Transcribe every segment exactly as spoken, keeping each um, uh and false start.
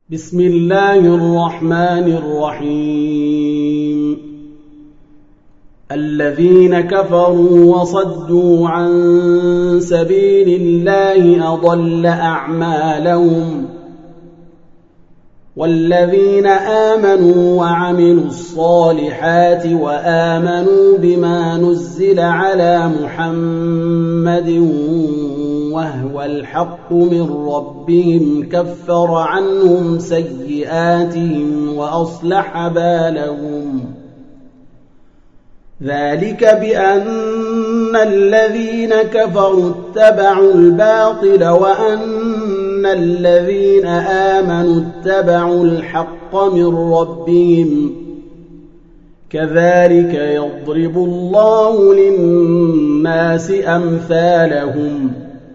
بسم الله الرحمن الرحيم الذين كفروا وصدوا عن سبيل الله أضل أعمالهم والذين آمنوا وعملوا الصالحات وآمنوا بما نزل على محمد وهو الحق من ربهم كفر عنهم سيئاتهم وأصلح بالهم ذلك بأن الذين كفروا اتبعوا الباطل وأن الذين آمنوا اتبعوا الحق من ربهم كذلك يضرب الله للناس أمثالهم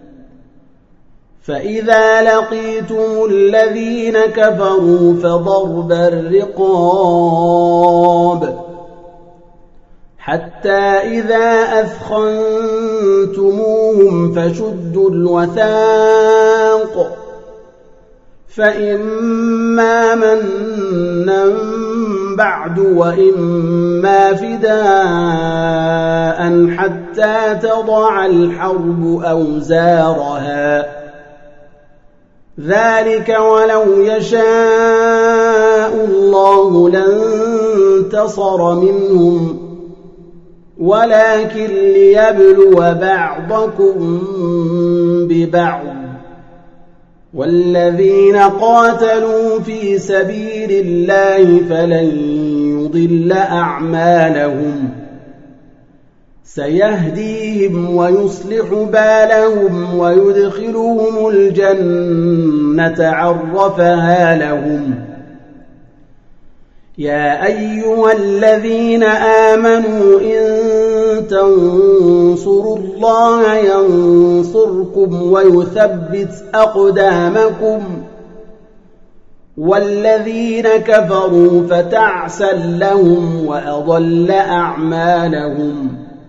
فإذا لقيتم الذين كفروا فضرب الرقاب حتى إذا أثخنتموهم فشدوا الوثاق فإما منا بعد وإما فداء حتى تضع الحرب أوزارها ذلك ولو يشاء الله لانتصر منهم ولكن ليبلو بعضكم ببعض والذين قاتلوا في سبيل الله فلن يضل أعمالهم سيهديهم ويصلح بالهم ويدخلهم الجنة عرفها لهم يا أيها الذين آمنوا إن تنصروا الله ينصركم ويثبت أقدامكم والذين كفروا فتعسا لهم وأضل أعمالهم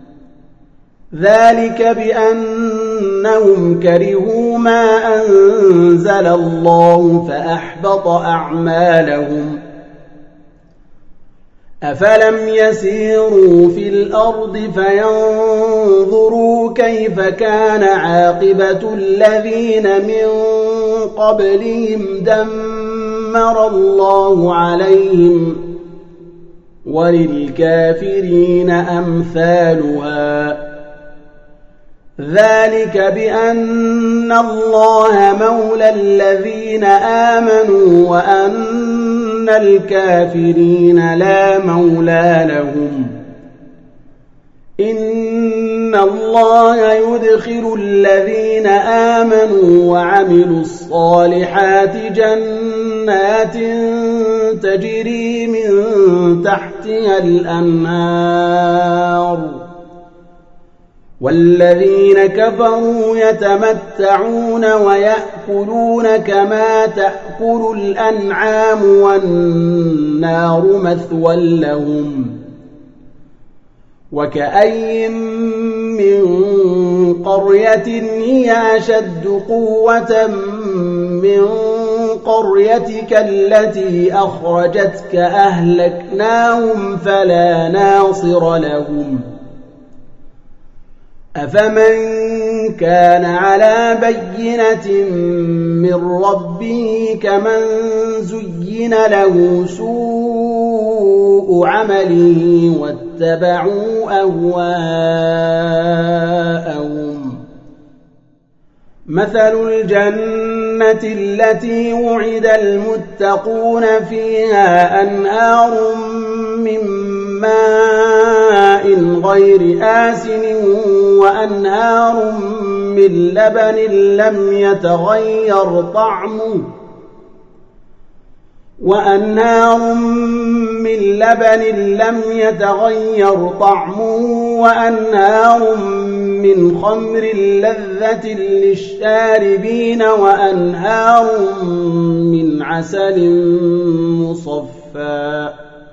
ذلك بأنهم كرهوا ما أنزل الله فأحبط أعمالهم أفلم يسيروا في الأرض فينظروا كيف كان عاقبة الذين من قبلهم دمر الله عليهم وللكافرين أمثالها ذلك بأن الله مولى الذين آمنوا وأن الكافرين لا مولى لهم إن الله يدخل الذين آمنوا وعملوا الصالحات جنات تجري من تحتها الأنهار والذين كفروا يتمتعون ويأكلون كما تأكل الأنعام والنار مثوى لهم وكأي من قرية هي أشد قوة من قريتك التي أخرجتك أهلكناهم فلا ناصر لهم أفمن كان على بينة من ربه كمن زين له سوء عمله واتبعوا أهواءهم مثل الجنة التي وعد المتقون فيها أنهار من ماء غير آسن وأنهار من لبن لم يتغير طعمه وأنهار من لبن لم يتغير طعمه وأنهار من خمر لذة للشاربين وأنهار من عسل مصفى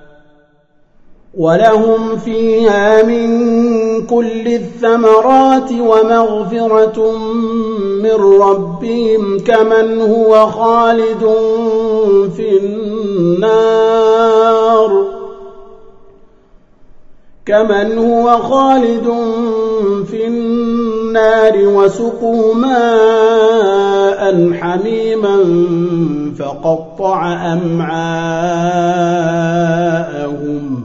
ولهم فيها من كل الثمرات ومغفرة من ربهم كمن هو خالد في النار كمن هو خالد في النار وسقوا ماء حميما فقطع أمعاءهم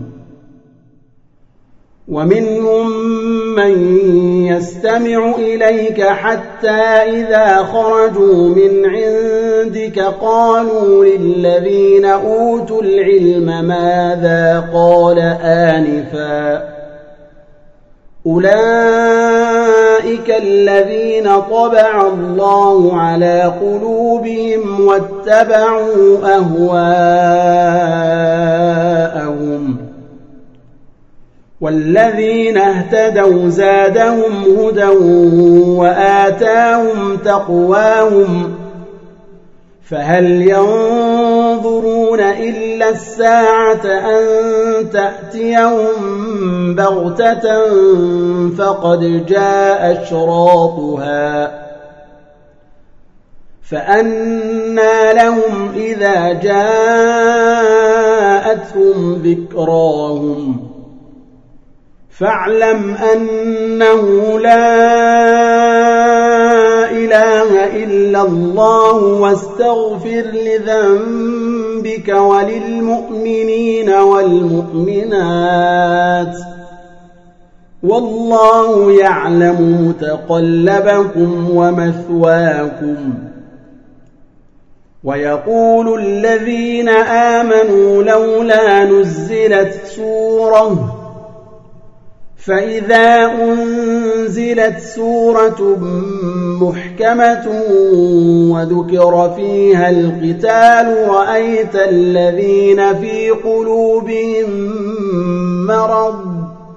ومنهم من يستمع إليك حتى إذا خرجوا من عندك قالوا للذين أوتوا العلم ماذا قال آنفا أولئك الذين طبع الله على قلوبهم واتبعوا أهواءهم والذين اهتدوا زادهم هدى وآتاهم تقواهم فهل ينظرون إلا الساعة أن تأتيهم بغتة فقد جاء أشراطها فأنى لهم إذا جاءتهم ذكراهم فاعلم أنه لا إله إلا الله واستغفر لذنبك وللمؤمنين والمؤمنات والله يعلم متقلبكم ومثواكم ويقول الذين آمنوا لولا نزلت سورة فإذا أنزلت سورة محكمة وذكر فيها القتال رأيت الذين في قلوبهم مرض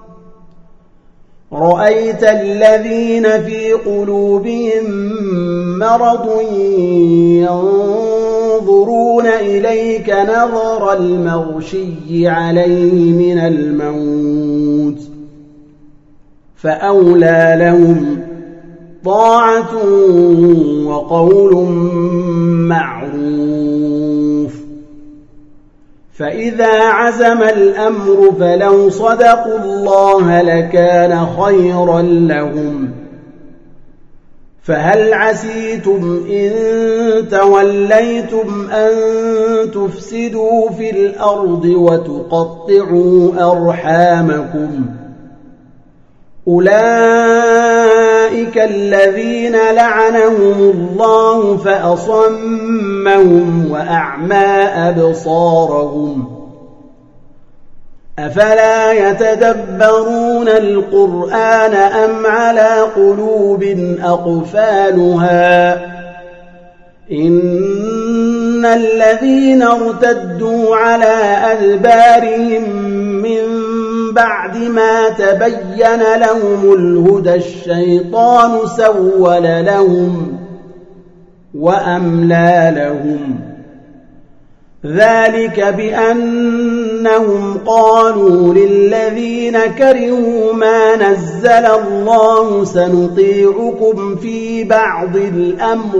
رأيت الذين في قلوبهم مرض ينظرون إليك نظر المغشي عليه من الموت فأولى لهم طاعة وقول معروف فإذا عزم الأمر فلو صدقوا الله لكان خيرا لهم فهل عسيتم إن توليتم أن تفسدوا في الأرض وتقطعوا أرحامكم أولئك الذين لعنهم الله فأصمهم وأعمى أبصارهم أفلا يتدبرون القرآن أم على قلوب أقفالها إن الذين ارتدوا على أدبارهم من بعد ما تبين لهم الهدى الشيطان سول لهم وأملى لهم ذلك بأنهم قالوا للذين كرهوا ما نزل الله سنطيعكم في بعض الأمر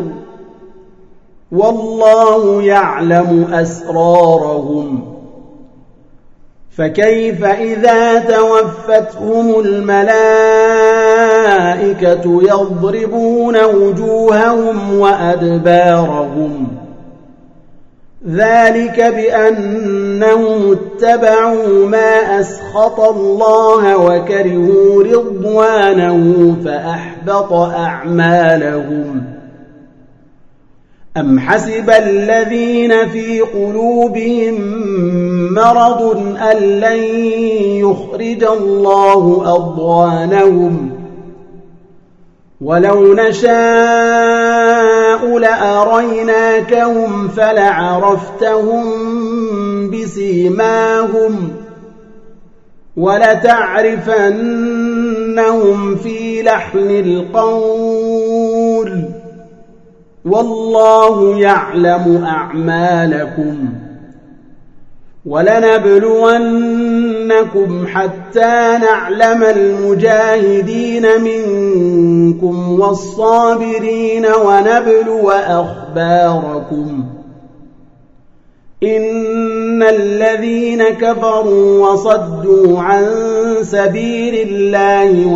والله يعلم أسرارهم فكيف إذا توفتهم الملائكة يضربون وجوههم وأدبارهم ذلك بأنهم اتبعوا ما أسخط الله وكرهوا رضوانه فأحبط أعمالهم أم حسب الذين في قلوبهم مرض أن لن يخرج الله أضغانهم ولو نشاء لأريناكهم فلعرفتهم بسيماهم ولتعرفنهم في لحن القول والله يعلم أعمالكم ولنبلون لنبلونكم حتى نعلم المجاهدين منكم والصابرين ونبلو أخباركم إن الذين كفروا وصدوا عن سبيل الله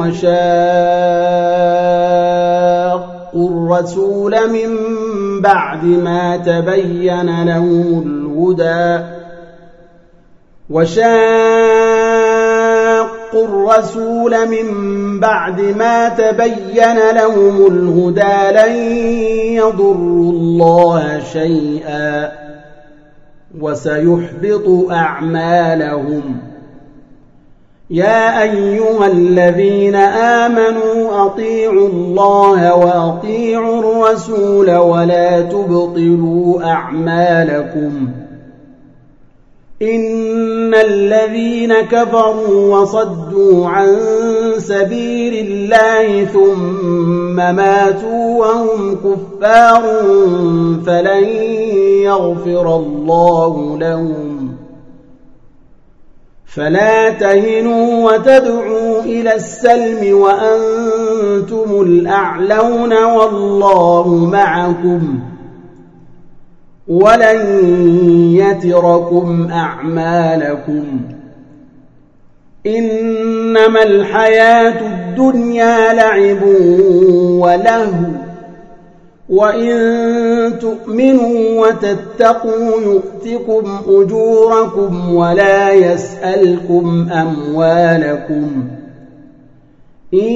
وشاقوا الرسول من بعد ما تبين لهم الهدى وشاقوا الرسول من بعد ما تبين لهم الهدى لن يضروا الله شيئا وسيحبط أعمالهم يا أيها الذين آمنوا أطيعوا الله وأطيعوا الرسول ولا تبطلوا أعمالكم إن الذين كفروا وصدوا عن سبيل الله ثم ماتوا وهم كفار فلن يغفر الله لهم فلا تهنوا وتدعوا إلى السلم وأنتم الأعلون والله معكم ولن يتركم أعمالكم إنما الحياة الدنيا لعب ولهو وإن تؤمنوا وتتقوا يؤتكم أجوركم ولا يسألكم أموالكم إن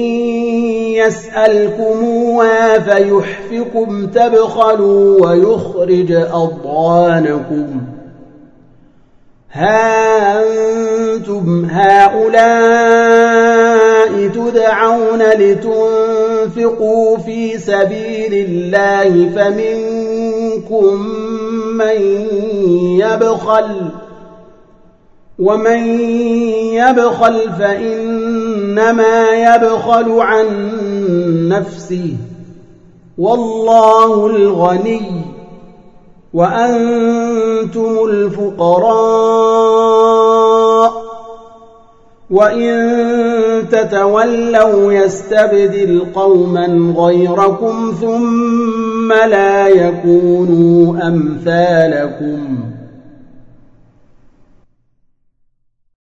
يسألكموها فيحفكم تبخلوا ويخرج أضغانكم ها أنتم هؤلاء تدعون لتنفقوا في سبيل الله فمنكم من يبخل ومن يبخل فإنما يبخل عن نفسه والله الغني وأنتم الفقراء وإن تتولوا يستبدل قوما غيركم ثم لا يكونوا أمثالكم